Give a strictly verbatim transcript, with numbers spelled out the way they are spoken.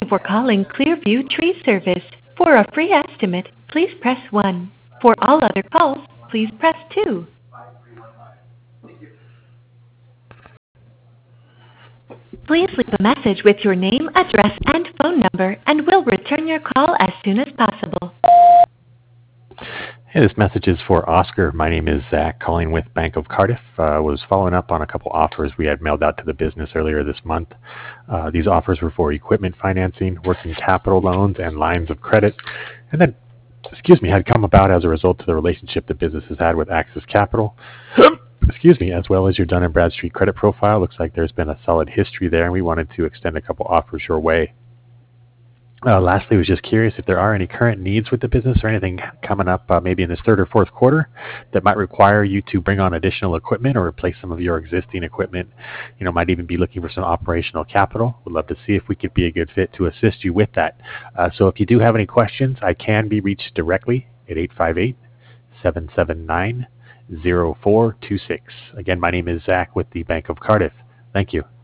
for calling Clearview Tree Service. For a free estimate, please press one. For all other calls, please press two. Please leave a message with your name, address, and phone number, and we'll return your call as soon as possible. Hey, this message is for Oscar. My name is Zach, calling with Bank of Cardiff. I uh, was following up on a couple offers we had mailed out to the business earlier this month. Uh, these offers were for equipment financing, working capital loans, and lines of credit. And then, excuse me, had come about as a result of the relationship the business has had with Access Capital. Excuse me, as well as your Dun and Bradstreet credit profile. Looks like there's been a solid history there, and we wanted to extend a couple offers your way. Uh, lastly, I was just curious if there are any current needs with the business or anything coming up uh, maybe in this third or fourth quarter that might require you to bring on additional equipment or replace some of your existing equipment. You know, might even be looking for some operational capital. Would love to see if we could be a good fit to assist you with that. Uh, so if you do have any questions, I can be reached directly at eight five eight, seven seven nine, zero four two six. Again, my name is Zach with the Bank of Cardiff. Thank you.